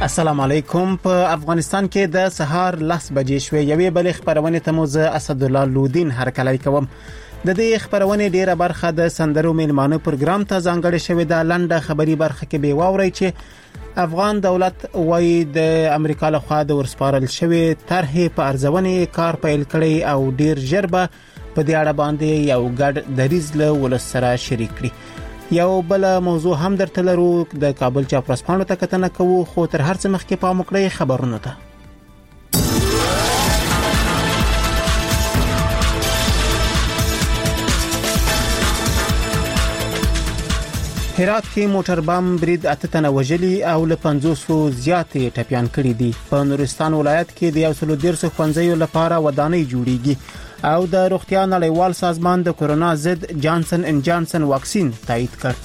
السلام علیکم. په افغانستان کې د سهار 10 بجې شوې یوې بلې خبرونه ته مو زه اسد الله لودین هرکلی کوم. د دې خبرونه ډیره برخه د سندرو میلمانو پروګرام ته ځانګړې شوې ده. لنډه خبري برخه کې به واوري چې افغان دولت وايي د امریکا لخوا د ورسپارل شوی طرحې په ارزونې کار پیل کړي او ډیر ژر به په دې اړه باندې یو ګډ دریځ له ولس سره شریک کړي. یو بل موضوع هم درته لرو. د کابل چاپرسپانو ته کتنه کوو، خو تر هر څه مخکې پام وکړئ خبرونه ته. هرات کې موټر بم برید 8 تنه وژلي او له 500 زیاتې ټپيان کړي دي. په نورستان ولایت کې د 113 ښوونځیو لپاره ودانۍ جوړیږي او د روغتیا نړیوال سازمان د کورونا ضد جانسن ان جانسن واکسین تایید کړ.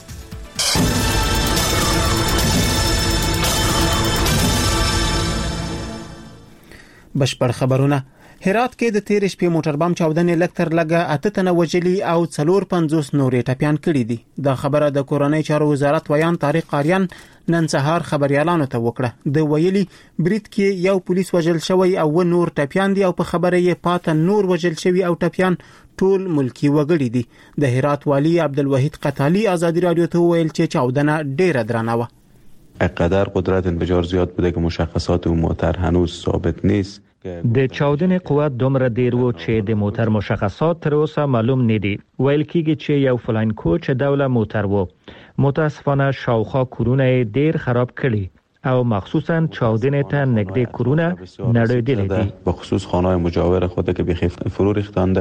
بشپړ خبرونه. هرات کې د تیر شپې موټر بم چاودنې لکتر لګه 8 تنه وژلي او 450 نورې ټپيان کړي دي. دا خبره د کورنۍ چارو وزارت ویان طارق قاریان نن سهار خبريالانو ته وکړه. د ویلي برید کې یو پولیس وژل شوی او نور ټپيان دي او په خبره یې پاته نور وژل شوی او ټپيان ټول ملکی وګړي دي. د هرات والی عبدالوحید قتالی آزادی رادیو ته ویل چې چاودنه ډیره درنه و. اقدر قدرت انفجار زیاد بوده که مشخصات اون موتر هنوز ثابت نیست. د چاودنې قوت دومره ډیر و چې د موټر مشخصات تر اوسه معلوم نه دي. ویل کېږي چې یو فلاین کوچ ډوله موټر و. متاسفانه شاوخوا کورونه ډیر خراب کړي او مخصوصا چاودنې ته نږدې کورونه نړیدلې دي. به خصوص خانه‌های مجاور خود که به فرو ریختنده.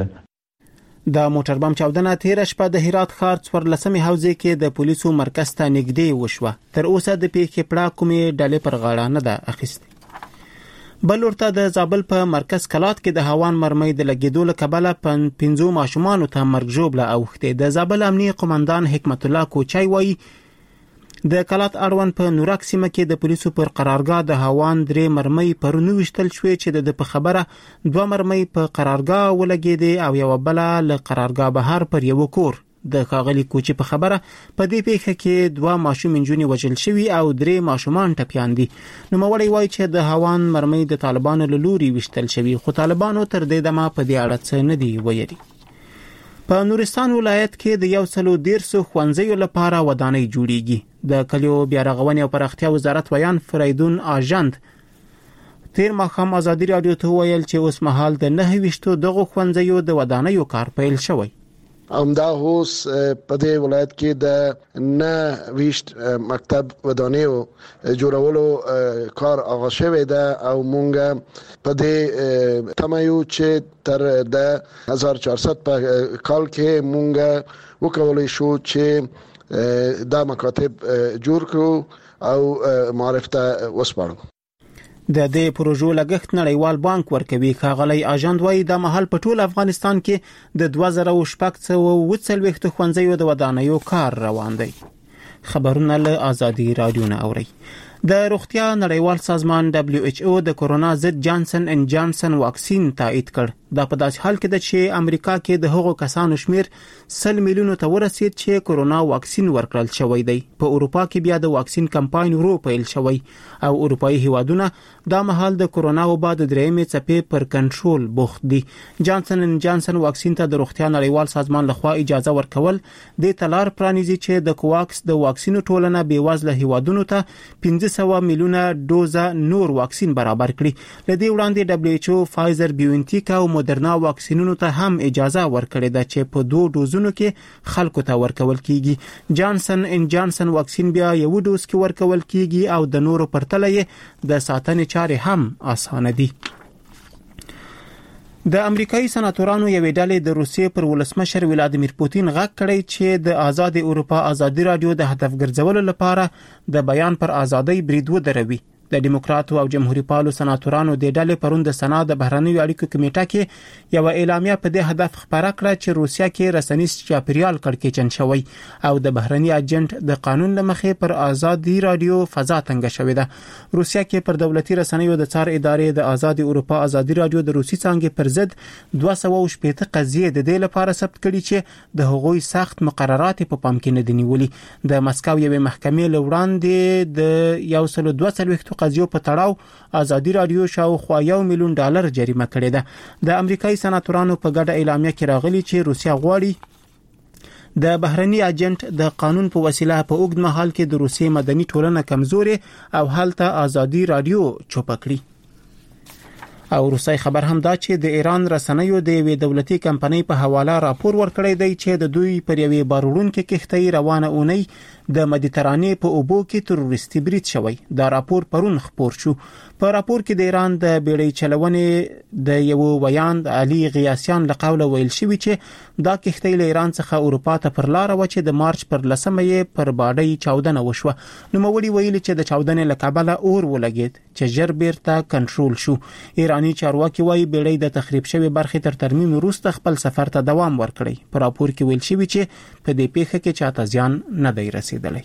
د موټر بم چاودنه تیر شپه د هرات ښار 14مې حوزې کې د پولیسو مرکز ته نږدې وشوه. تر اوسه د پیښې پړه کومې ډلې پر غاړه نه ده اخیستې. بل ورته د زابل په مرکز کلات کې د هوان مرمۍ د لګیدو له کبله 15 ماشومان ته مرګ ژوبله اوخته. د زابل امنیه قومندان حکمت الله کوچای وایي د کلات اړوند په نورک سیمه کې د پولیسو پر قرارګاه د هوان 3 مرمۍ پرونی وشتل شوې چې د په خبره 2 مرمۍ په قرارګاه ولګیدې او یو بل له قرارګاه بهر پر یو کور. د خاغلی کوچی په خبره په دې پیښه کې 2 ماشوم انجونې وژل شوی او 3 ماشومان ټپيان دي. نو موري وایي چې د هوان مرمۍ د طالبانو له لوري وشتل شوی، خو طالبانو تر دې دمه په دې اړه څه نه دی ویلي. په نورستان ولایت کې د 113 ښوونځیو لپاره ودانۍ جوړیږي. د کلیو بیا رغونې او پراختیا وزارت ویان فریدون آژاند تیر ماښام آزادی رادیو ته ویل چې اوس مهال د 29 دغه ښوونځیو د ودانیو کار پیل شوی. همدا اوس په دې ولایت کې د 29 مکتب ودانیو جوړولو کار آغاز شوی ده او مونږ په دې تمایو چې تر د 1400 په کال کې مونږ وکولای شو چې دا مکاتب جوړ کړو او معرفت وسپارو. د دې پروژو لګښت نړیوال بانک ورکوي. ښاغلی آژاند وايي د محل په ټول افغانستان کې د 2014 ښوونځیو د ودانیو کار روان دی. خبرونه له آزادی رادیو نه اوري. د روغتیا نړیوال سازمان WHO د کورونا ضد جانسن ان جانسن واکسین تایید کړ. دا په داسې حال کې ده چې امریکا کې د هغو کسانو شمیر 100 میلیونو ته ورسید چې کورونا واکسین ورکړل شوی دی. په اروپا کې بیا د واکسین کمپاین ورو پیل شوی او اروپאי هیوادونه دا مهال د کورونا وبا د درېمې څپې پر کنټرول بوخت دي. جانسن ان جانسن واکسین ته د روغتیا نړیوال سازمان لخوا اجازه ورکول د تلار پرانیزي چې د کوواکس د واکسینو ټولنه بیوازله هیوادونو ته 500 میلیونه ډوزه نور واکسین برابر کړي. لدې وړاندې WHO فایزر بیونټیک او مودرنا واکسینونو ته هم اجازه ورکړې ده چې په 2 ډوزونو کې خلکو ته ورکول کیږي. جانسن ان جانسن واکسین بیا یو ډوز کې ورکول کیږي او د نورو پرتله یې د ساتنې چارې هم اسانه دي. د امریکایي سناتورانو یوې ډلې د روسیې پر ولسمشر ولادیمیر پوتین غږ کړی چې د آزاد اروپا آزادی رادیو د هدف ګرځولو لپاره د بیان پر ازادۍ برید ودروي. د دیموکراتو او جمهوریت پالو سناتورانو د ډلې پروند د سنا د بهرنیو اړیکو کمیټه کې یو اعلامیه په دې هدف خبره کړه چې روسیا کې رسنیز چاپیریال کړکېچن شوی او د بهرنی ایجنټ د قانون لمخې پر آزادی رادیو فضا تنګ شوې ده. روسیا کې پر دولتي رسنیو د څار ادارې د آزاد اروپا آزادی رادیو د روسي څنګه پر ضد 260 قضیې د دې لپاره ثبت کړي چې د هغوی سخت مقررات په پام کې نه دي نیولي. د مسکو یوې محکمې لوړاندې د 142 مختلفو قضیو په تړاو ازادي رادیو شاوخوا $1 میلیون جریمه کړې ده. د امریکایي سناتورانو په ګډه اعلامیه کې راغلي چې روسیا غواړي د بهرني اجنټ د قانون په وسیله په اوږد مهال کې د روسیې مدني ټولنه کمزوري او هلته ازادي رادیو چوپ کړي. او روسي خبر هم دا چې د ایران رسنیو د یوې دولتي کمپنۍ په حواله راپور ورکړی دی چې د دوی پر یوې بارونکې کښتۍ روانه اونۍ د مدیترانې په اوبو کې تروریستي برید شوی. دا راپور پرون خپور شو. په راپور کې د ایران د بیړۍ چلونې د یو ویاند علي غیاسیان له قوله ویل شوی چې دا کښتۍ له ایران څخه اروپا ته پر لار و چې د مارچ پر 10 پر باډۍ چاودنه وشوه. نو مولي ویل چې د چاودنې له کبله اور ولګید چې ژر بیرته کنټرول شو. ایرانی چارواکي وايي بیړۍ د تخریب شوی برخې تر ترمیم وروسته خپل سفر ته دوام ورکړي. په راپور کې ویل شوی چې په دې پیښه کې چاته زیان نه دی رسیدلی.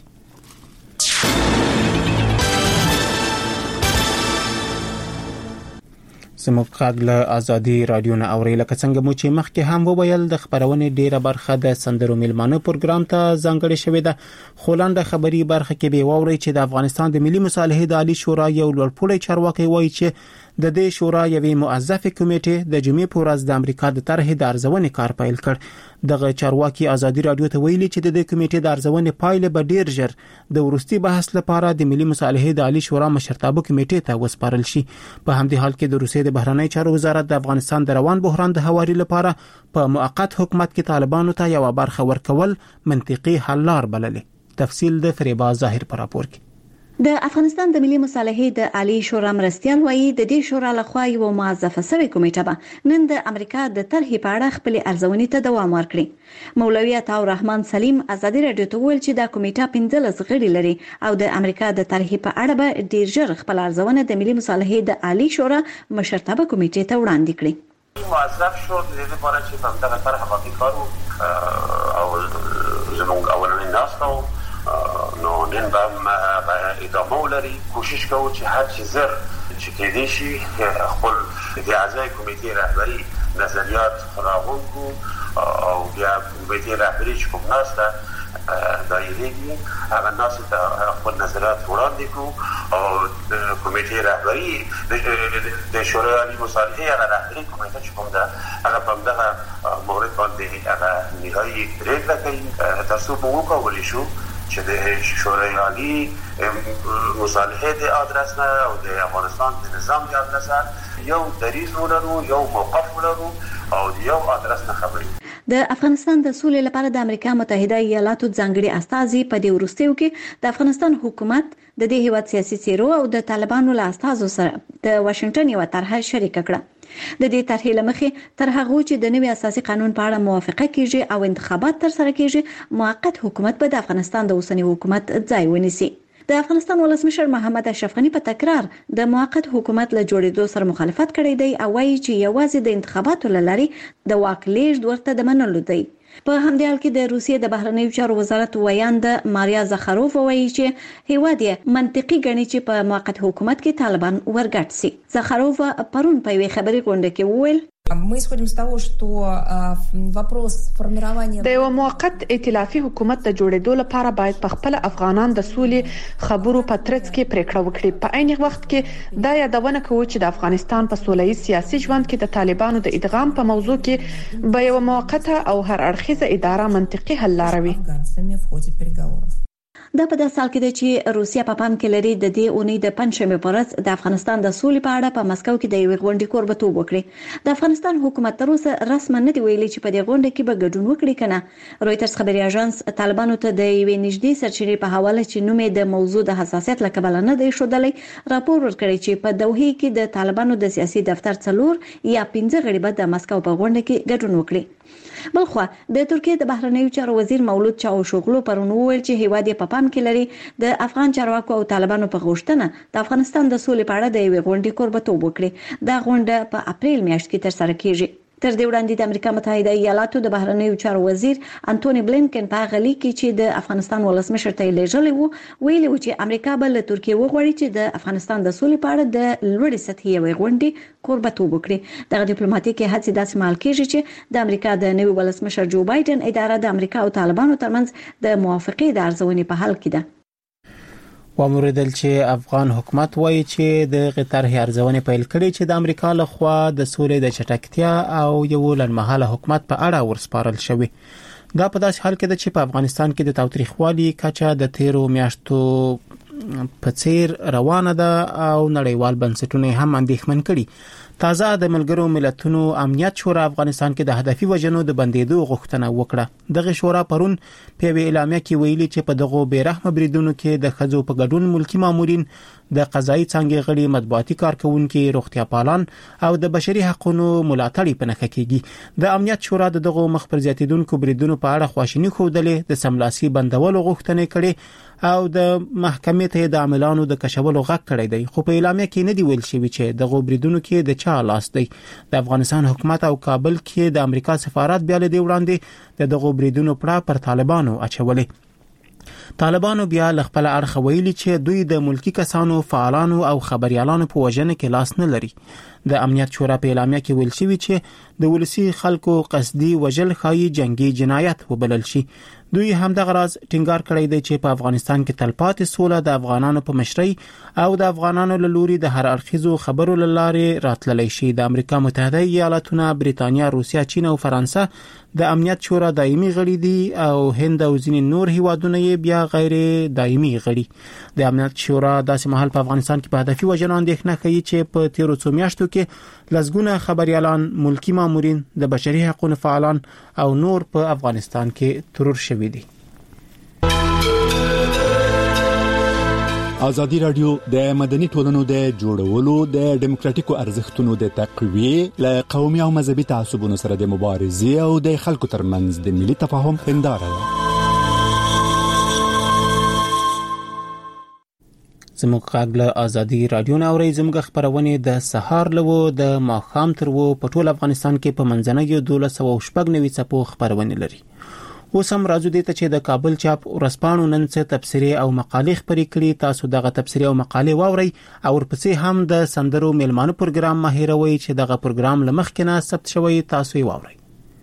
زموږ خاګ له ازادي رادیو نه اوري لکه څنګه مو چې مخکې هم وویل د خبرونې ډیره برخه د سندرو میلمانه پروګرام ته ځانګړې شوې ده. خولانده خبري برخه کې به ووري چې د افغانستان د ملي مصالحې د عالی شورا یو لوړپوړی چارواکي وایي چې د دې شورا یوې موظفه کمیټې د جمعې په ورځ د امریکا د طرحې د ارزونې کار پیل کړ. دغه چارواکي ازادي رادیو ته ویلي چې د دې کمیټې د ارزونې پایله به ډیر ژر د ورستي بحث لپاره د ملي مصالحې د عالی شورا مشرتابه کمیټې ته وسپارل شي. په همدې حال کې د روسیې د بهرنی چارو وزارت د افغانستان د روان بحران د هواري لپاره په موقت حکومت کې طالبانو ته یو برخه ورکول منطقي حل لار بللې. تفصیل د فریبا ظاهر پر راپور کې. د افغانستان د ملي مصالحې د عالی شورا مرستیال وایي د دې شورا لخوا یو موظفه سوی کمیټه به نن د امریکا د طرحې په اړه خپل ارزونې ته دوام ورکړي. مولوی عطا الرحمن سلیم ازادي رادیو ته ویل چې دا کمیټه 15 غړي لري او د امریکا د طرحې په اړه به ډیر ژر خپل ارزونه د ملي مصالحې د عالی شورا مشرتابه کمیټې ته وړاندې کړي. موظف شو د دې لپاره چې په دغه طرح باندې کار او زموږ اولنی ناسو نو نن به ادامه ولري. کوشش کوو چې هر چی زر چې کېدې شي خپل د اعضای کمیټې رهبری نظریات راغونډ کړو او بیا کمیټې رهبری چې کوم ناسته دایریږي هغه ناسته ته خپل نظریات وړاندې کړو او کمیټې رهبری د شورای عالی مصالحې هغه رهبری کمیټه چې کوم ده هغه په دغه مورد باندې هغه نهایی پریکړه کوي تر څو موږ وکولای شو چې د شورای عالی مصالحې د ادرس نه او د افغانستان د نظام د ادرس یو دریز ولرو یو موقف ولرو او یو ادرس نه خبري. د افغانستان د سولې لپاره د امریکا متحده ایالاتو ځانګړي استازي په دې وروستیو کې د افغانستان حکومت د دې هیواد سیاسي څیرو او د طالبانو له استازو سره د واشنگټن یو طرحه شریک کړه. د دې طرحې لمخې تر هغه چې د نوي اساسي قانون په اړه موافقه کیږي او انتخابات تر سره کیږي موقت حکومت به د افغانستان د اوسنی حکومت ځای ونیسي. د افغانستان ولسمشر محمد اشرف غنی په تکرار د موقت حکومت له جوړېدو سره مخالفت کړی دی او وایي چې یوازې د انتخاباتو لارې د واک لیږد ورته د منلو دی. په همدې حال کې د روسیې د بهرنیو چارو وزارت ویاند ماریا زخاروف وایي چې هیواد یې منطقي ګڼي چې په موقت حکومت کې طالبان ورګټ سي. زخاروف پرون په یوې خبري غونډه کې وویل Мы исходим с того, что вопрос формирования د یو موقت ائتلافي حکومت د جوړېدو لپاره باید په خپل افغانان د سولې خبرو په ترڅ کې پریکړه وکړي. په عین وخت کې دا یادونه کوي چې د افغانستان په سولهییز سیاسي ژوند کې د طالبانو د ادغام په موضوع کې به یو موقته او هر اړخیزه اداره منطقي حل لاروي. دا په داسې حال کې ده چې روسیا په پام کې لري د دې اونۍ د پنځمې په ورځ د افغانستان د سولې په اړه په مسکو کې د یوې غونډې کوربتوب وکړي. د افغانستان حکومت تر اوسه رسماً نه دی ویلي چې په دې غونډه کې به ګډون وکړي کنه. رويټرز خبري اژانس طالبانو ته د یوې نږدې سرچینې په حواله چې نوم یې د موضوع د حساسیت له کبله نه دی ښودلی راپور ورکړی چې په دوحه کې د طالبانو د سیاسي دفتر 4 یا 15 غړي به د مسکو په غونډه کې ګډون وکړي. بلخوا د ترکیه د بهرنیو چارو وزیر مولود چاوشوغلو پرون وویل چې هیواد یې په پام کې لري د افغان چارواکو او طالبانو په غوښتنه د افغانستان د سولې په اړه د یوې غونډې کوربتوب وکړي. دا غونډه په اپریل میاشت کې تر سره کیږي. تر دې وړاندې د امریکا متحده ایالاتو د بهرنیو چارو وزیر انټونی بلینکن په غلي کې چې د افغانستان ولسمشر ته لېږلی وو ویلي و چې امریکا به له ترکیه وغواړي چې د افغانستان د سولې په اړه د لوړې سطحې یوې غونډې کوربتوب وکړي. دغه ډیپلوماټیکي هڅې داسې مهال کېږي چې د امریکا د نوي ولسمشر جو بایدن اداره د امریکا او طالبانو ترمنځ د موافقې د ارزونې په حال کې ده. وموردل چې افغان حکومت وایي چې د طرح ارزونه پیل کړي چې د امریکا لخوا د سولې د چټکتیا او یو لنمحاله حکومت په اړه ورسپارل شوی. دا په داسې حال کې ده چې په افغانستان کې د تاوتریخوالي کچه د تیرو میاشتو په څیر روانه ده او نړیوال بنسټونه هم اندېښمن کړي. تازه د ملګرو ملتونو امنیت شورا افغانستان کې د هدفي وژنو د بندیدو غوښتنه وکړه. دغه شورا پرون په اعلامیه کې ویلي چې په دغه بیرحمه بریدونو کې د خځو په ګډون ملکی مامورین، د قضایي څنګه غړي، مطبوعاتي کارکونکو، روغتیا پالان او د بشري حقوقو ملاتړي په نخښه کېږي. د امنیت شورا دغه مخبر زیاتیدونکو بریدونو په اړه خواشینی خوده د سملاسي بندولو غوښتنه کړي او د محکمې ته د عاملانو د کشولو غږ کړی دی. خو په اعلامیه کې نه دی ویل شوی چې دغه بریدونو کې د چا لاس دی. د افغانستان حکومت او کابل کې د امریکا سفارت بیا له دې وړاندې د دغه بریدونو پر طالبانو اچولې. طالبانو بیا خپل اړخ ویلي چې دوی د ملکی کسانو، فعالانو او خبريالانو په وژنه کې لاس نه لري. د امنیت شورا په اعلامیه کې ویل شوی چې د ولسی خلکو قصدي وژل خایي جنگي جنایت وبلل شي. دوی هم د غراز ټینګار کړی دی چې په افغانستان کې تلپاتې سوله د افغانانو په مشرۍ او د افغانانو له لوري د هر اړخیزو خبرو لاره راتللی شي. د امریکا متحده ایالاتونه، بریتانیا، روسیا، چین او فرانسه د امنیت شورا دایمي غړي دي او هند او ځینې نور هیوادونه یې بیا غیر دایمي غړي. د امنیت شورا داسې مهال په افغانستان کې په هدفي وژنو اندېښنه کوي چې په تیرو څو میاشتو کې لسګونه خبريالان، ملکی مامورین، د بشري حقوقو فعالان او نور په افغانستان کې ترور شوي دي. ازادي رادیو د مدني ټولنو د جوړولو، د ډیموکراتیکو ارزښتونو د تقویه، له قومي او مذهبي تعصبونو سره د مبارزې او د خلکو ترمنځ د ملي تفاهم هنداره ده. زموږ غږ له ازادي رادیو نه اوري. زموږ خبرونه د سهار لوو د ماخام تر وو په ټول افغانستان کې په منځنۍ 1290 څپو خبرونه لري. اوس هم راځو دې ته چې د کابل چاپ ورځپاڼو نن څه تبصرې او مقالې خبرې کړي. تاسو دغه تبصرې او مقالې واورئ او ورپسې هم د سندرو میلمانو پروګرام ماهروي چې دغه پروګرام لمخکې نه ثبت شوی. تاسو یې واورئ.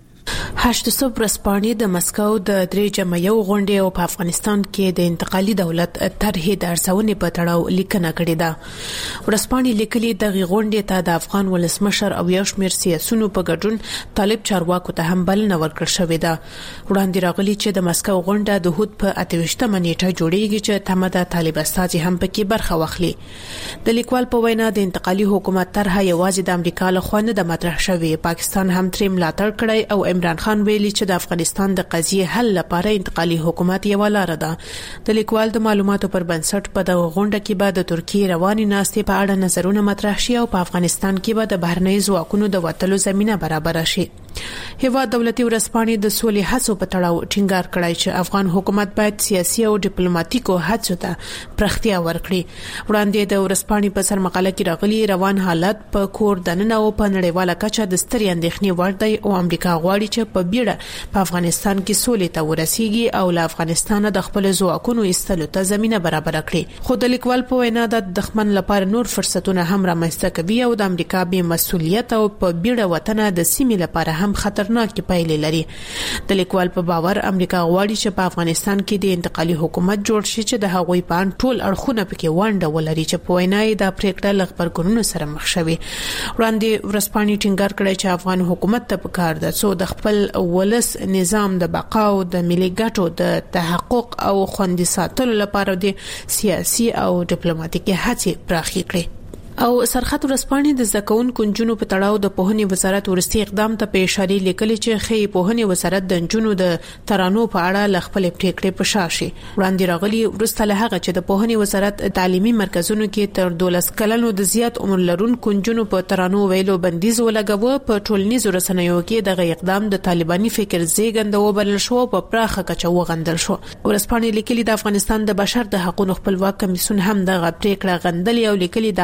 8 صبح رسپانې د مسکو د درې جمعیو غونډې او په افغانستان کې د انتقالي دولت طرح د ارزونې په تړاو لیکنه کړې ده. رسپانې لیکلي د غونډې ته د افغان ولسمشر او یو شمېر سیاسيونو په ګډون طالب چارواکو ته هم بلنه ورکړل شوې ده. وړاندې راغلي چې د مسکو غونډه د هوت په 28مه نیټه جوړیږي چې تمه د طالب استازي هم پکې برخه واخلي. د لیکوال په وینا د انتقالي حکومت طرح یوازې د امریکا له خوا نه د مطرح شوې. پاکستان هم ترې ملاتړ کړی او عمران خان ویلي چې د افغانستان د قضیې حل لپاره انتقالي حکومت یو لار ده. د لیکوال د معلوماتو پر بنسټ په دغه غونډه کې به د ترکیه رواني ناستې په اړه نظرونه مطرح شي او په افغانستان کې به د بهرنۍ ځواکونو د وټلو زمينه برابر شي. هیواد دولتي ورسپانې د سولې هڅو په تړاو ټینګار کړی چې افغان حکومت باید سیاسي او ډیپلوماټیکو هڅو ته پرختیا ورکړي. وړاندې د ورسپانې په سر مقاله کې راغلي روان حالت په کور دننه او په نړیواله کچه د ستري اندېښنې وړ دی او امریکا غواړي چې په بیړه په افغانستان کې سولې ته ورسیږي او له افغانستان د خپل ځواکونو ایستلو ته زمينه برابر کړي. خو د لیکوال په وینا د دښمن لپاره نور فرصتونه هم رامنځته کوي او د امریکا بې مسؤلیت او په بیړه وطن د سیمې لپاره هم خطرناک پایلې لري. د لیکوال په باور امریکا غواړي چې په افغانستان کې د انتقالي حکومت جوړ شي چې د هغوی په اړه ټول اړخونه پکې ونډه ولري چې په وینا یې د پریکړه لغبرګونونو سره مخ شوي. وړاندې ورسپانې ټینګار کړی چې افغان حکومت ته پکار ده څو د خپل ولس نظام د بقا او د ملي ګټو د تحقق او خوندي ساتلو لپاره د سیاسي او ډیپلوماټیکي هڅې پراخې کړي. او سرخط ورسپانې د زکون کنجونو په تړاو د پوهنې وزارت ورستي اقدام ته په اشاره لیکلي چې خې پوهنې وزارت د جنونو د ترانو په اړه لغپل پریکړې په شاشي. وړاندې راغلي ورسته له هغه چې د پوهنې وزارت تعلیمي مرکزونو کې تر 12 کلنو د زیات عمر لرونکو کنجونو په ترانو ویلو بندیز ولګاوه. په ټولنیزو رسنیو کې دغه اقدام د طالباني فکر زیږنده وبلل شو په پراخه کچه وغندل شو. ورسپانې لیکلي د افغانستان د بشر د حقوقو خپلواک کمیسیون هم دغه پریکړه غندلې او لیکلي دا کار د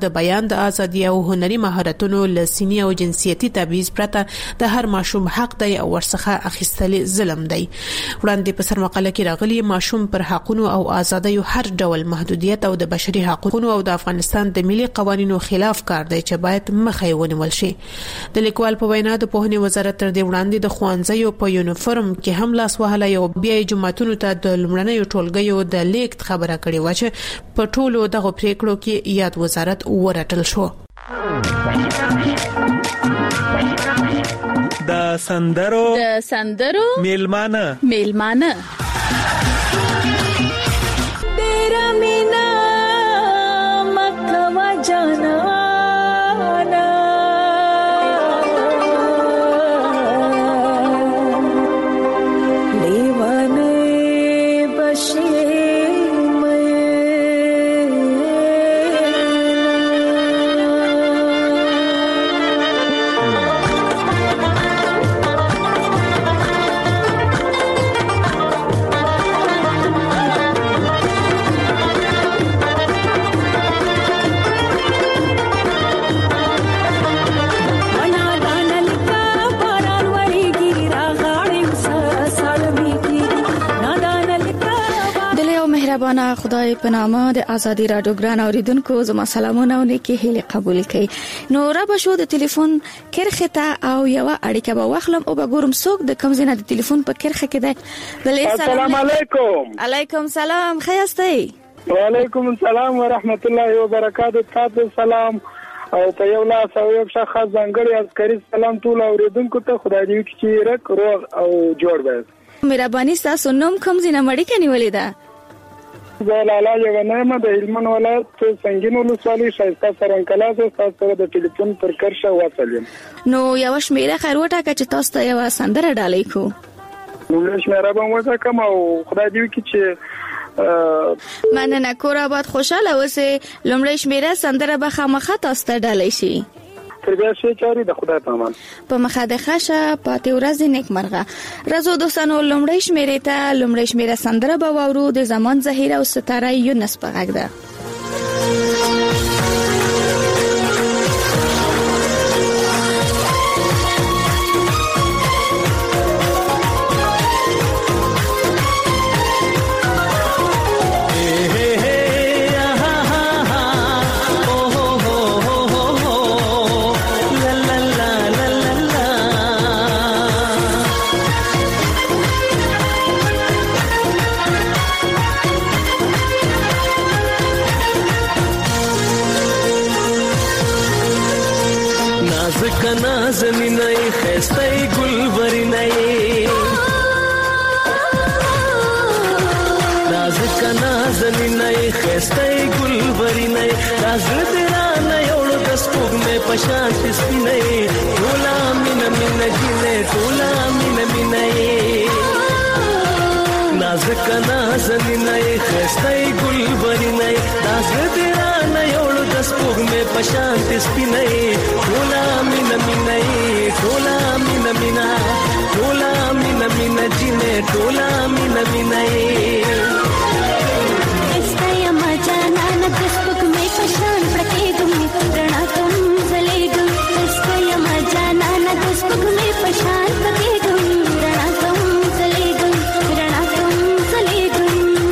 د بیان د ازادي او هنري مهارتونو له سنی او جنسيتي تبعیض پرته د هر ماشوم حق دی او ورڅخه اخیستل ظلم دی. وړاندې په سرمقاله کې راغلي ماشوم پر حقوقو او ازادۍ هر ډول محدودیت او د بشري حقوقو او د افغانستان د ملي قوانینو خلاف کار دی چې باید مخه ونیول شي. د لیکوال په وینا د پوهنې وزارت تر دې وړاندې د ښوونځیو په یونیفورم کې هم لاس وهلی او بیا جماعتونو ته د لومړنیو ټولګیو د لیکت خبره کړې و چې په ټولو دغه پریکړو کې یاد وزارت ورټل شو. د سندرو میلمانه تیرا مینا مکوا جانا مهربانه خدای په نامه د ازادي رادیو ګران اوریدونکو زما سلامونه او نیکی هیله قبول کړئ. نو را به شو د ټلیفون کرخه ته او یو اړیکه به واخلم او به ګورم څوک د کوم ځای د ټلیفون په کرخه کې ده. السلام علیکم. علیکم سلام. خیاستئ؟ وعلیکم السلام ورحمت الله وبرکاته. تاسو سلام او په یو لاس او یو شخص ځانګړي عسکري سلام ټول اوریدونکو ته. خدای دې چې رک روغ او جوړ وي. مهرباني تاسو نوم کوم ځای نه مړی کني ولیدا؟ زلالا یوانه د هلمند ولایت سنگین ولسوالۍ شایسته سرنکلا څخه تاسو د ټلیفون پر کرشه واصلم. نو یو شمیره خیر وټه چې تاسو ته یو سندره ډالې کو. نو شمیره به مو ځکه او خدای دې چې مننه کور آباد خوشاله اوسه. لومړی شمیره سندره به خامخا تاسو ته ډالې شي. تربیه شي چاري د خدای په امان. په مخه د خاشه پاتې ورځ نیک مرغه. رازو دوستانو لومړی شمیره ته لومړی شمیره سندره به وورو د زمان زهیر او ستاره یونس په غږ ده. زمینای خستای گلبرینای نازک نازنینای خستای گلبرینای نازل درانه یوړ د سپوږ مې پشان سپینای ټولا مين مين جنې ټولا مين مینای نازک نازنینای خستای گلبرینای نازل درانه یوړ د سپوږ مې پشان سپینای ټولا مين مینای ټولا مين مینا ټولا مين مين جنې ټولا مين مینای استیا ما جانا نه دسپک مې پشان پړکې دم رڼا کوم زلېګم استیا ما جانا نه دسپک مې پشان پړکې دم رڼا کوم زلېګم رڼا کوم زلېګم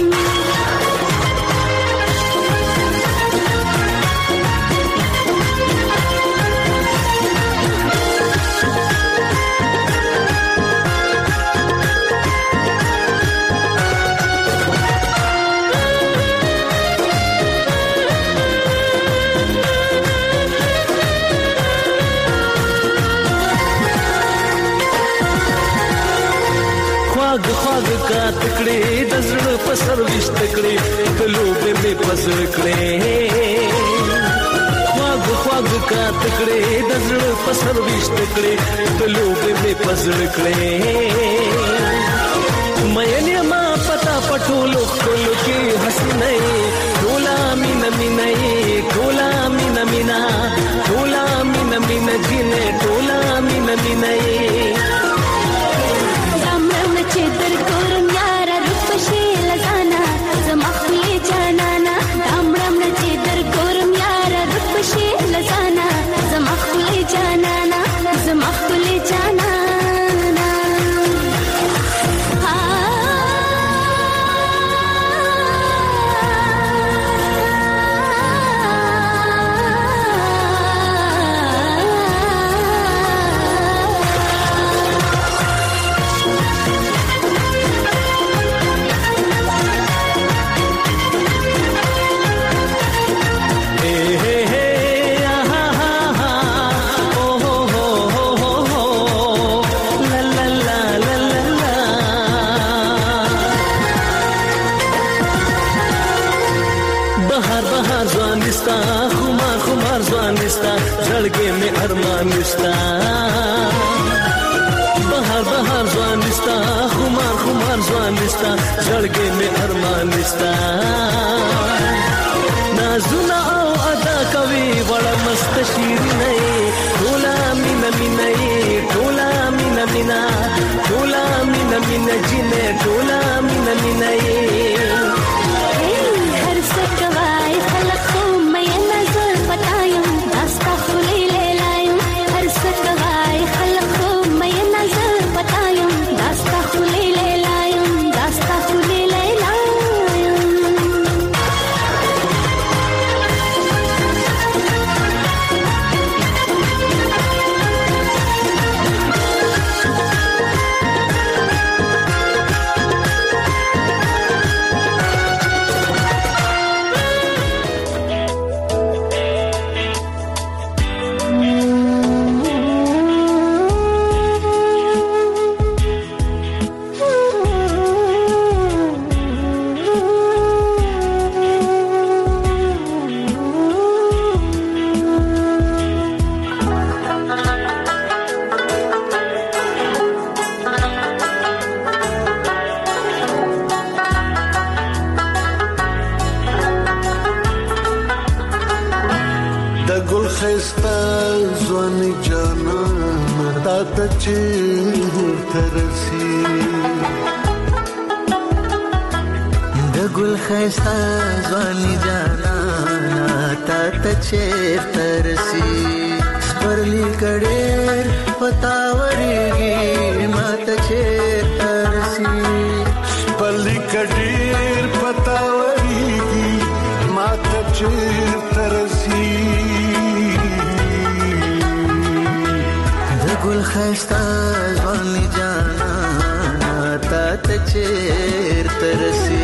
خواږ کا تکړې د زړه په سر وشت کړې د لوبې مې پسر کړې خواږ کا تکړې د زړه په سر وشت کړې د لوبې مې پسر کړې مې ما پتا پټولو خلو کې حسینه ټولا مين مینه ټولا مين مینا ټولا مين مين جنې ټولا مين مینه چیدر کورم یارا روپ شیل زانا زما خپل جانانا دامرم چیدر کورم یارا روپ ځوانستا بهر ځوانستا خمار ځوانستا زړګې مې ارمانستا نازونه او ادا کوي وړه مست شیرینه ټولا مینا ټولا مینا ټولا مینا جنې ټولا مینا هر سکوای خلق خو مې نظر پټایم داستا خولې لیلایم هر سکوای خلق خو مې نظر پټایم داستا خولې لیلایم داستا خولې لیلایم خيستا ځواني جانا تا ته چیرته رسي سپرلی کډېر پتاوريږي ما ته چیرته رسي سپرلی کډېر پتاوريږي ما ته چیرته رسي د ګل خيستا ځواني جانا تا ته چیرته رسي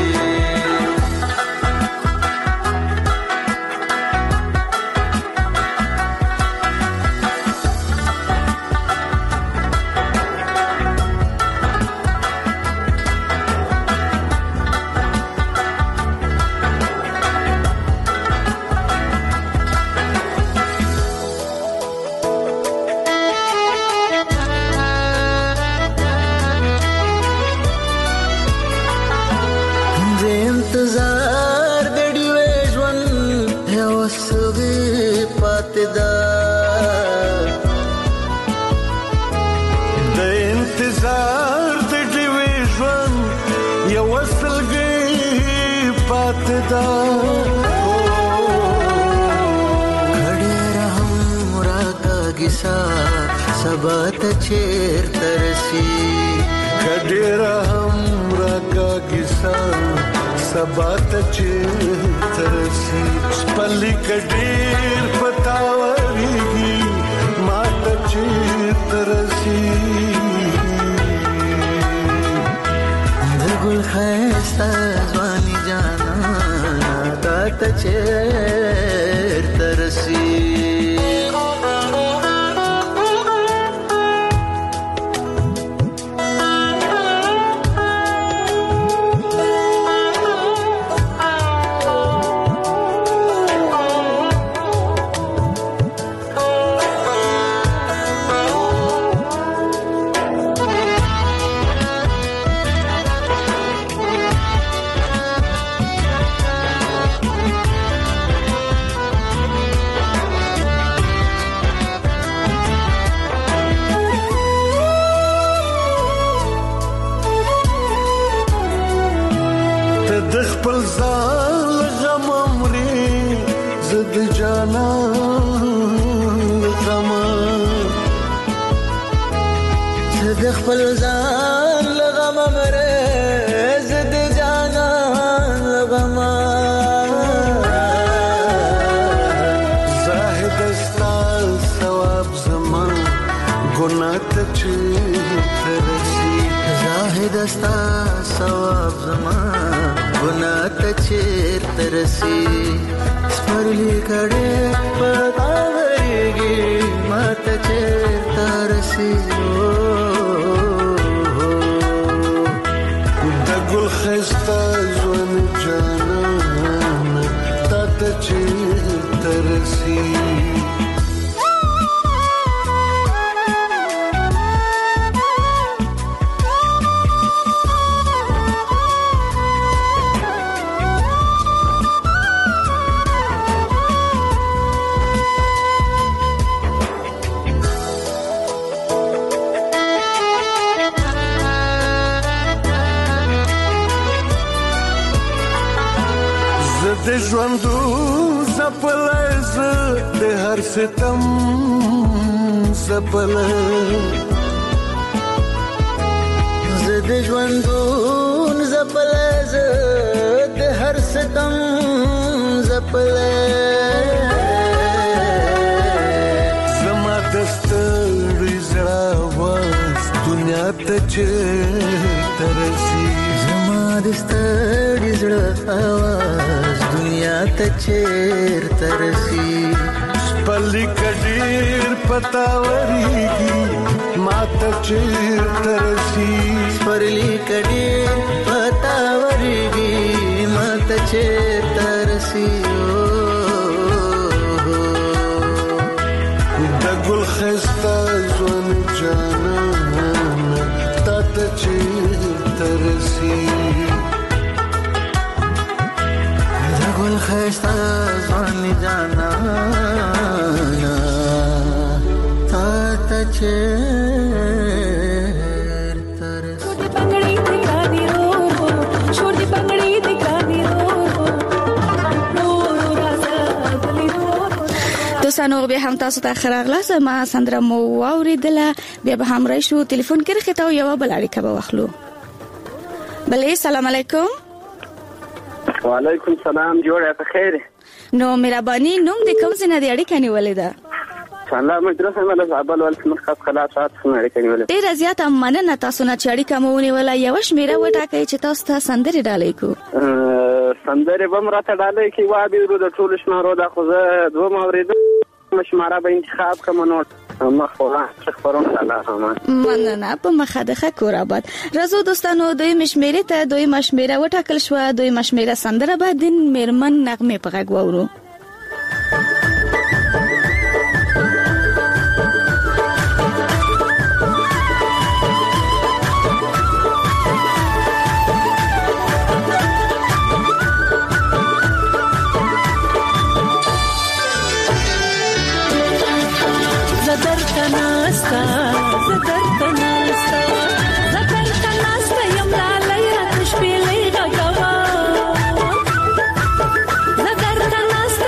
سبات چیرته رسي کډېره هم راکاږي سبات چیرته رسي سپرلی کډېر پتاوريږي ما ته چیرته رسي د ګل خيستا ځواني جانا تا ته چیرته رسي خپل ځان لغم مره زد جانان لغم زاهد استا ثواب زمان ګناه ته چیرته رسي زاهد استا ثواب زمان ګناه ته چیرته رسي سپرلی کډېر پتاوريږي ما ته چیرته رسي ګل خيستا ځواني جانا تا ته چیرته رسي ژوندو زپلای زه د هر ستم زپلای زه د ژوندون زپلای زه د هر ستم زپلای زما دستړي زړه واز دنیا ته چیرته رسي زما دستړي زړه واز دنیا ته چیرته رسي پلی کډیر پتاوريږي ماته چیرته رسي پلی کډیر پتاوريږي ماته چیرته رسي د ګل خسته ځوان جانان ته چیرته رسي د ګل خسته ځوان جانان ته چیرته رسي پنګړې دکا دی رو شور دی پنګړې دکا دی رو دوستانو به هم تاسو ته خراغلاس ما سندره مو اوریدله بیا به هم راشو ټلیفون کې راخته یو بل اړیکه به واخلو. بله سلام علیکم. وعلیکم سلام. جوړه په خیر. نو مهرباني نوم د کوم څه نه دی اړیکه نیولې ده؟ الله مدرسه مله زابل ول مرکز خلاصات څنګه اړیکه نیولې؟ ډیر زیات مننه تاسو نه چې اړیکه مو ونیوله. یو شمیره وټاکئ چې تاسو ته سندره ډالۍ کو. سندره به مرته ډالۍ کی وابي ورو د ټول شمارو د خوځه دوه مورید مشماره به انتخاب کوم نو مخوله خبرون الله مننه په مخدخه کور آباد. رازو دوستانو دوی مشمیره ته دوی مشمیره وټاکل شو. دوی مشمیره سندره به د میرمن نغمه په غږ وورو. زدر تناستا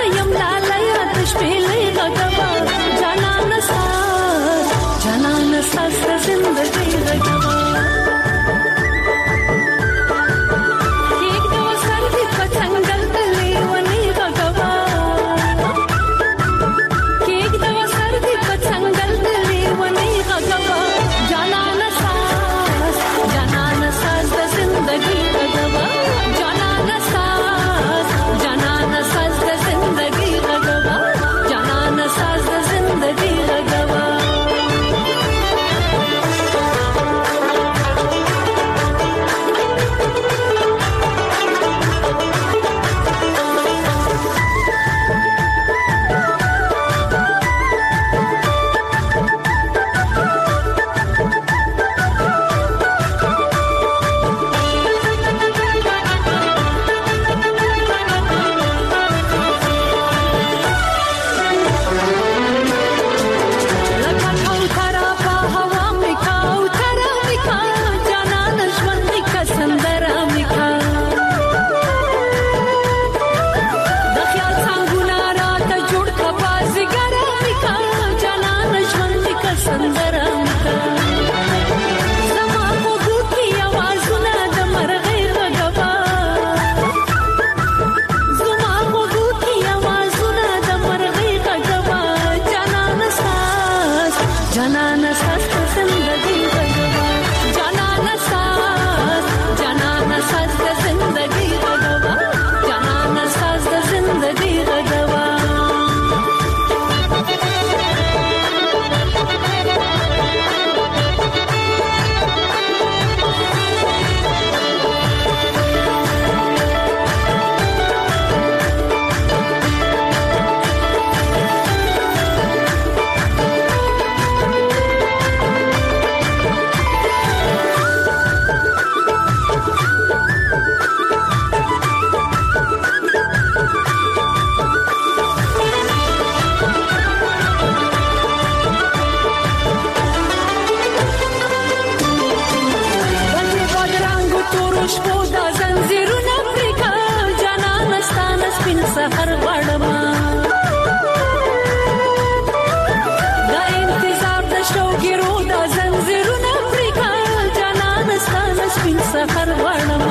سحر غړما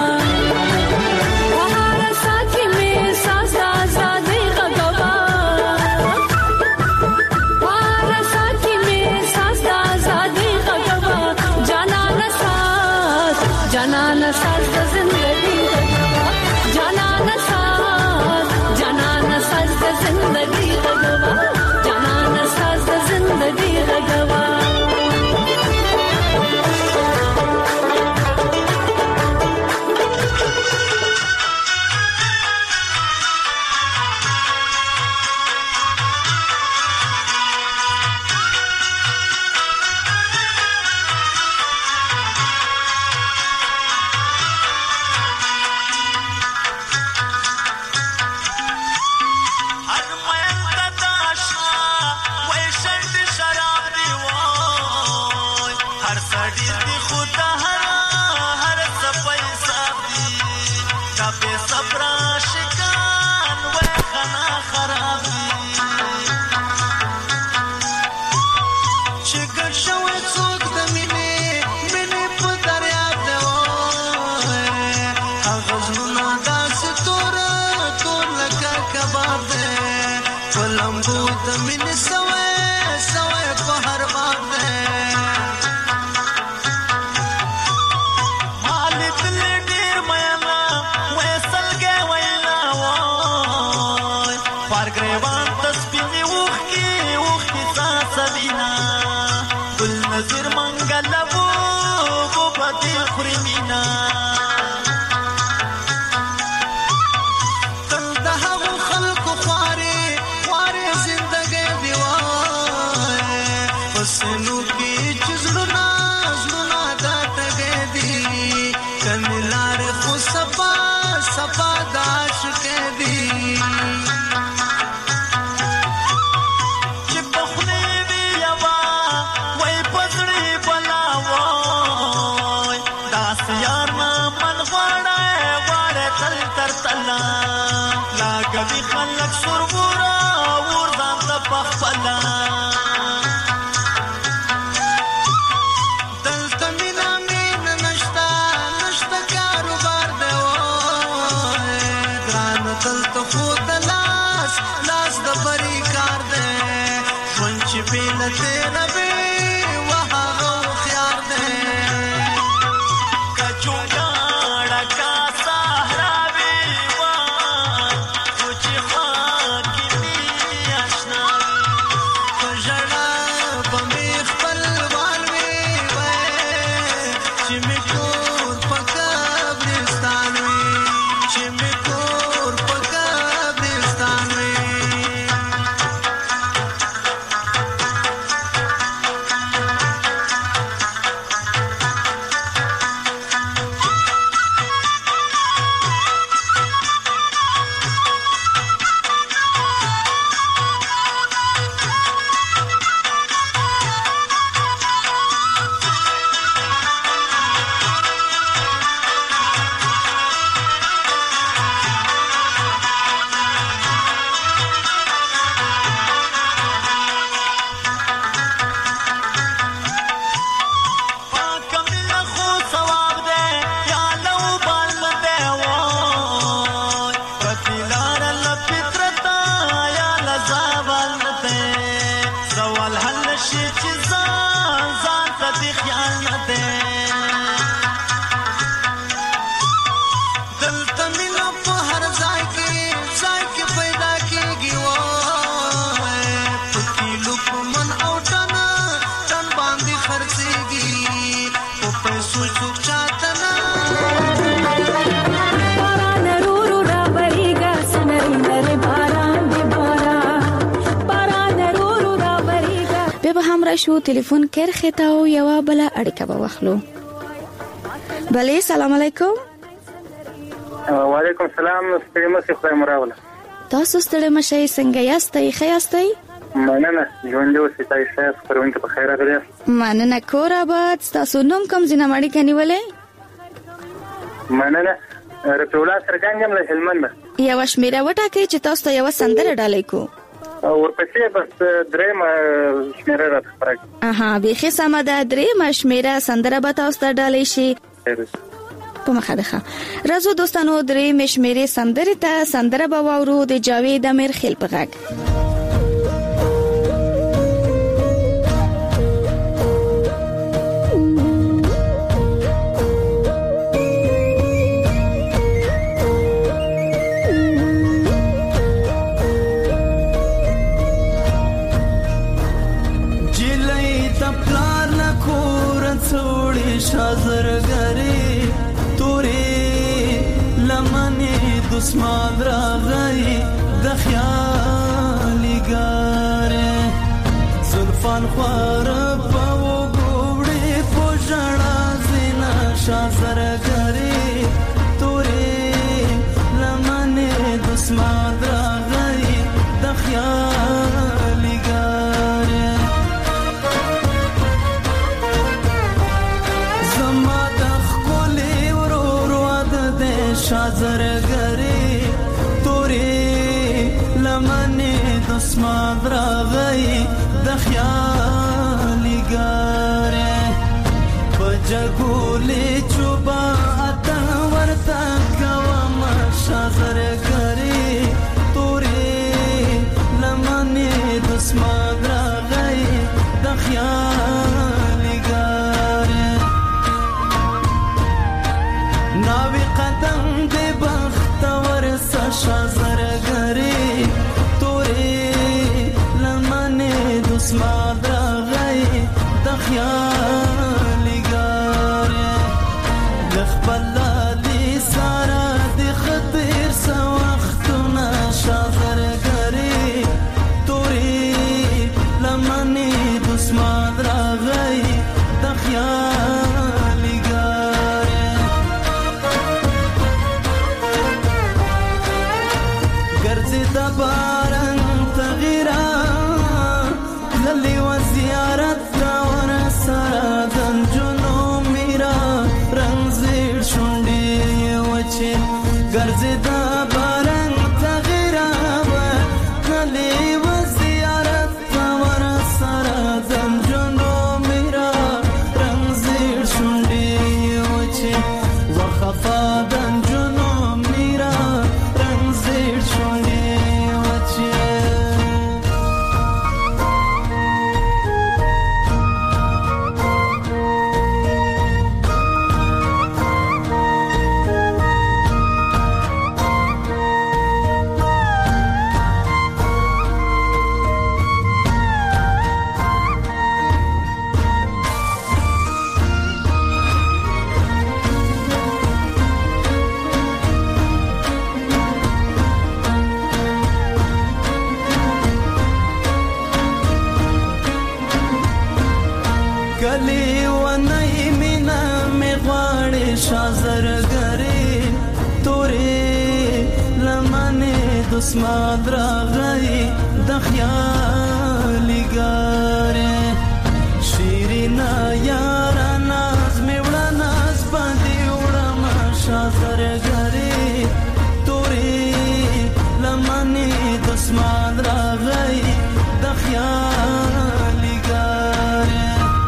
وهار ساتي مې ساز آزادې غغوا وهار ساتي مې ساز آزادې غغوا جانان ساز د زندګي غغوا جانان ساز د زندګي غغوا جانان ساز د زندګي غغوا شو ټلیفون کرخه تا او یو بل اړیکه به واخلو. بله سلام علیکم. وعلیکم السلام. ستړي مشه خدای مراوله. تاسو ستړي مشه څنګه یاستئ؟ ښه یاستئ؟ مننه ژوند اوسې تاسو خبرونه په خیر راغلی. مننه کور آباد. تاسو نوم کوم ځینه ماړی کنيولې؟ مننه رپولا سرګنګم له هلمند. یو شمیره وټاکې چې تاسو ته یو سندره ډالۍ کو. ورپسې بس درېم شمیره راځي. به خې سم ده درېم شمیره سندره به تاسو ته ډالۍ شي. په مخه ده. راځو دوستانو درې مشمیرې سندره ته سندره به واورو د جاوید امیر خیل په غږ. شازرګری تورې لمنې دسمان راغی د خیالي ګارې زلفان خوار په وګوړې پوجړه زینا شازرګری تورې لمنې دسمان راغی د خیالي ګارې شازرګری تورې لمنې دسمان راغی د خیالي ګارې په جګولې چوبا اتن ورته کوم شازرګری تورې لمنې دسمان راغی د خیالي ګارې ناوی قدم دې بختور شازرګری تورې لمنې دسمان راغی د خیالي ګارې د خپل لالي سارا د خطر سو وختونه شازرګری تورې لمنې دسمان راغی د خیالي ګارې ګرځي د باران تغیرا للی و زیارت دا ور سره د جنو میرا رنگ زیر شونډي وچه ګرځي د باران تغیرا للی و زیارت دا ور سره د جنو میرا رنگ زیر شونډي وچه وخفا د جنو میرا رنگ زیر شونډي کلی ونای مینا می غواړي شازرګری تورې لمنې دسمان راغی د خیالي ګارې شیرینا یارا ناز می وړه ناز باندې وړم شازرګری تورې لمنې دسمان راغی د خیالي ګارې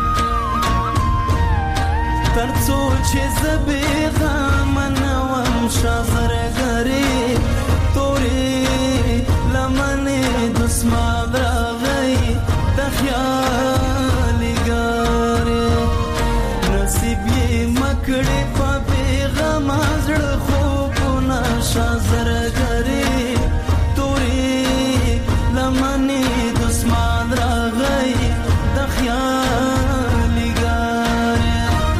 ترڅو چې زبېغه منوم شازرګری تورې لمنې دسمان راغی د خیالي ګارې نصیب یې مکړې په بیغم زړه خوبونه شازرګری تورې لمنې دسمان راغی د خیالي ګارې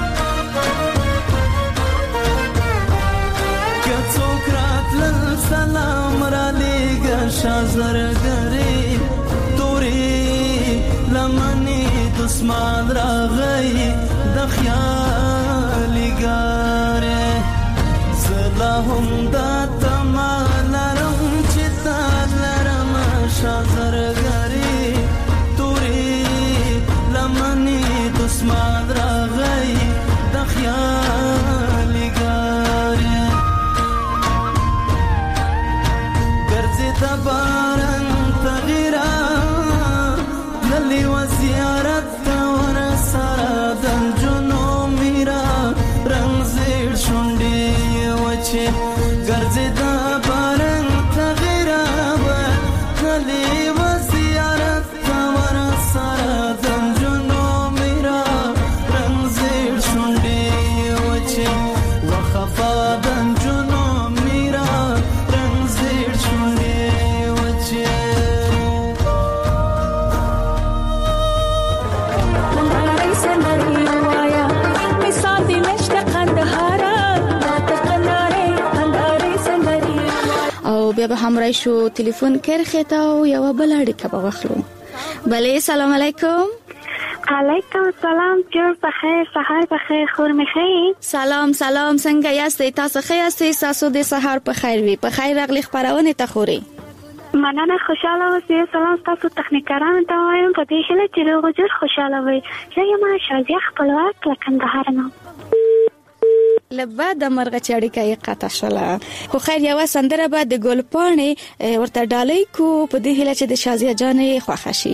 سلام را لېږه شازرګری تورې لمنې دسمان راغی د خیالي ګارې زه لا هم دا تمه لرم چې تا لرم شازرګری تورې لمنې دسمان راغی د خیالي ګارې د باران تغیرا للی و زیارت ور سره د جنو میرا رنگ زیر شونډي چې ګرځېدا باران تغیرابه نلی و زیارت کور سره د نجونو میرا رنګ زیړ شونډې وچې وخفا د نجونو میرا رنګ زیړ شونډې وچې او بیا به همراه شو تلیفون کرخه تا او یو بل اړیکه به واخلو. بله سلام علیکم. علیکم السلام. جوړ بخیر، سحر بخیر، خور مخیر. سلام څنګه یاستئ؟ تاسو ښه یاستئ؟ تاسو د سحر په خیر وي. په خیر راغلی خبرونه ته خوري. مننه، خوشاله اوسئ. سلام تاسو تخنیکرانو ته وایم په دې هیله چې روغ جوړ خوشاله وئ. زه یم شازیه خپلواک له کندهار نه. لبا د مرغه چاړي کې قطع شله. خو خیر یو سندره به د ګلپاڼې ورته ډالۍ کو په دې هیله چې د شازیه جانې خوښ شي.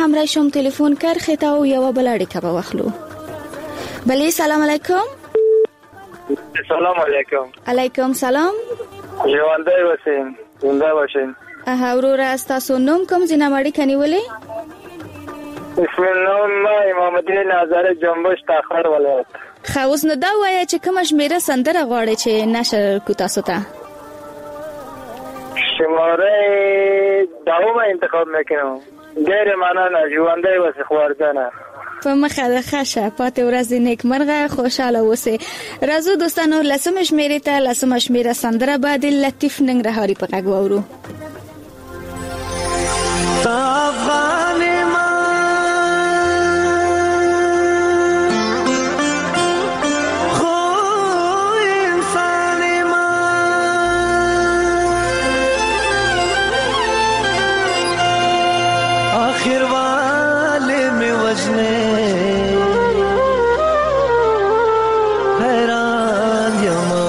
هم راشم تلیفون کرخه تا او یو بل اړیکه به واخلو. بله سلام علیکم. سلام علیکم. علیکم سلام. ژوندی اوسئ. زنده باشئ. وروره ستاسو نوم کوم ځای نه اړیکه نیولې؟ بسم الله امام الدین نظر جنبش تاخر ولایت. خو اوس نو دا وایي چې کوم شمیره سندره غواړي چې نشر کو تاسو ته؟ شماره داومه انتخاب میکنم. ډېر مننه. ژوندی اوسئ خواردنه. په مخه د خشه پاتې ورځ نیکمرغه خوشاله اوسئ. راځو دوستانو لسمه شمیره ته لسمه شمیره سندره بعد لطیف ننګرهاري په غږ واورو. आखिर वाले में वजने हैरान यमा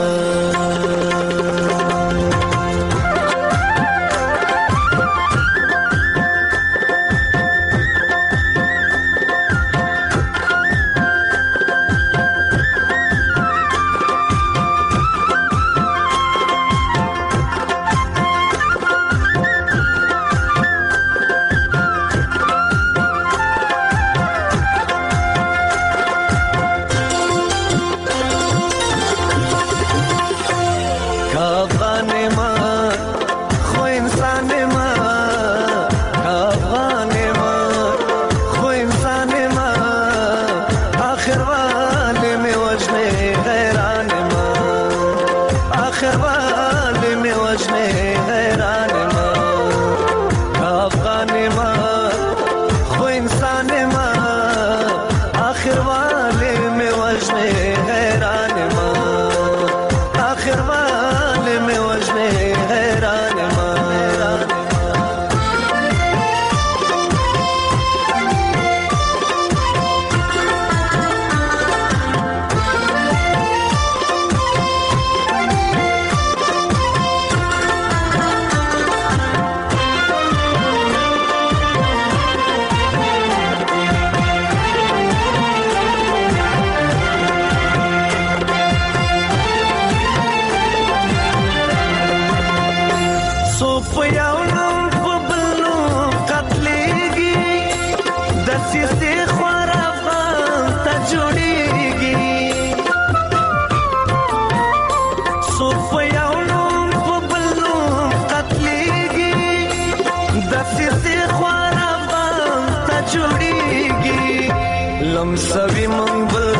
लमसवी मंगल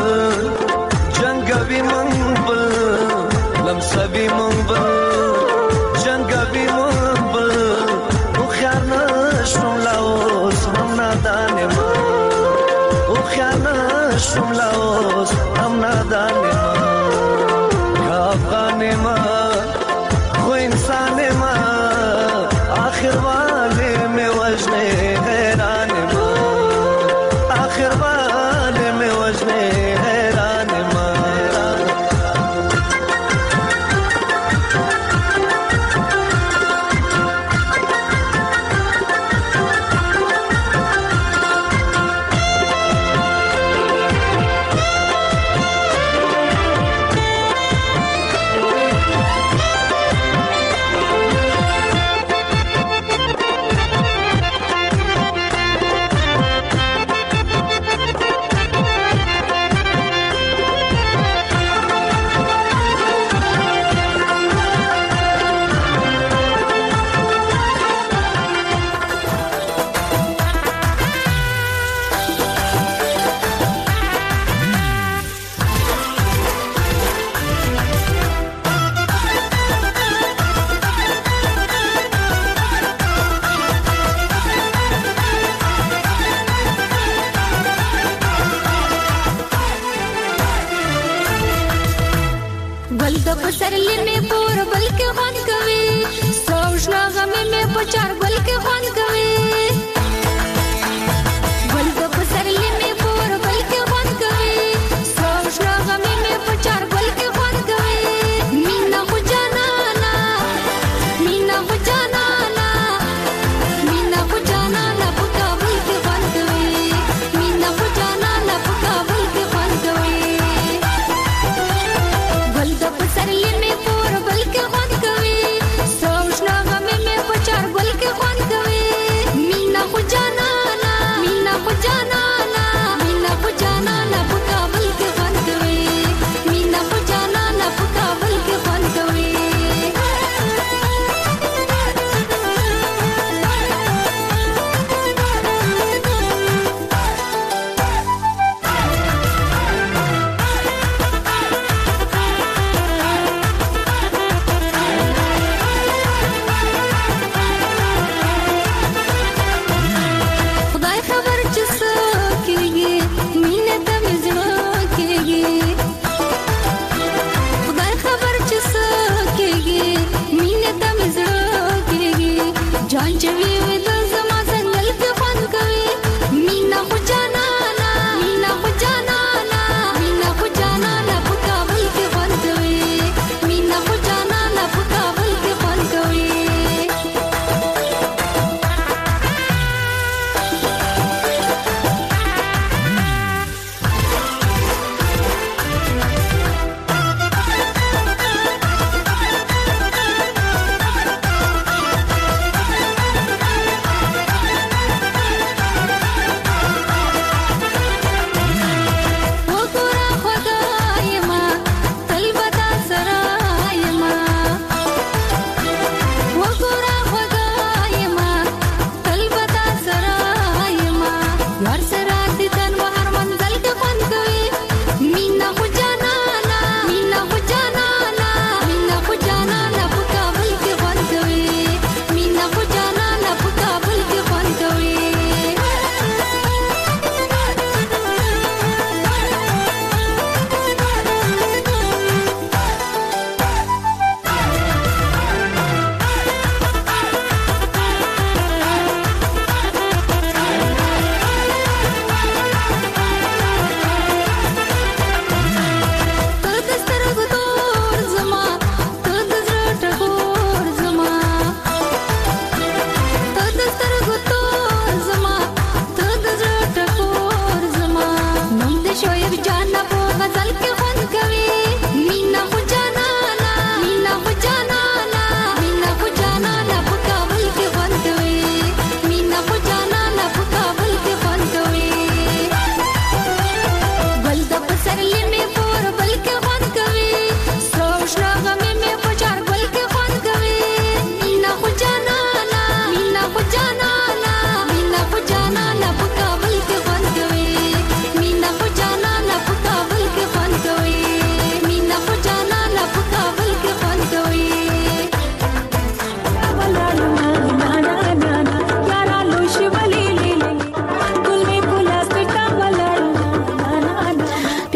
जंगवी मंगल लमसवी मंगल जंगवी मंगल उख्याना शुमलाओस हम नादाने मा उख्याना शुमलाओस हम नादाने मा गाफाने मा वो इंसाने मा आखिर वाले में वजने हैरान मा आखिर वाले में वजने हैरान मा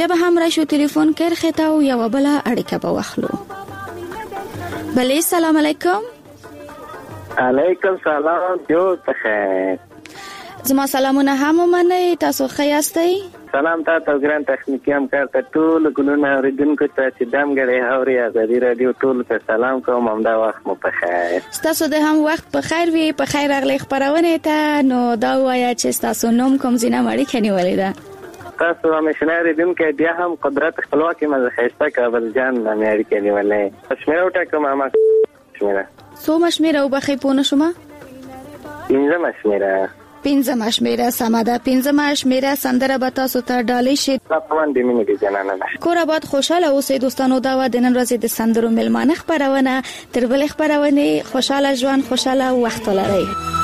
بیا به هم راشو ټلیفون کرخه ته او یو بل اړیکه به واخلو. بله سلام علیکم. علیکم سلام، جو بخیر. زما سلامونه هم منئ، تاسو ښه یاستئ؟ سلام تاسو ګران تخنیکی همکار ته ټول ګلونه اوریدونکو ته چې دمګړې اوري آزادي رادیو ټول ته سلام کوم. همدا وخت مو په خیر. تاسو د هم وخت په خیر وي. په خیر راغلی خبرونه ته. نو دا وایا چې تاسو نوم کوم زینه مړی کني ولیدا تاسو مشناری دم کې بیا هم قدرت خپلواکي مزه خسته کابل جان امریکا کې نیولې. شمیره وټه کوم ما شمیره سو مشمیره او بخې پونه شوما 15 مشمیره 15 مشمیره سماده 15 مشمیره سندره به تاسو ته ډالۍ شي. تاسو باندې مینه دي جنانه. کور آباد خوشاله اوسئ دوستانو. دا و د نن ورځې د سندرو ملمانه خبرونه تر بل خبرونه. خوشاله ژوند خوشاله وخت ولرئ.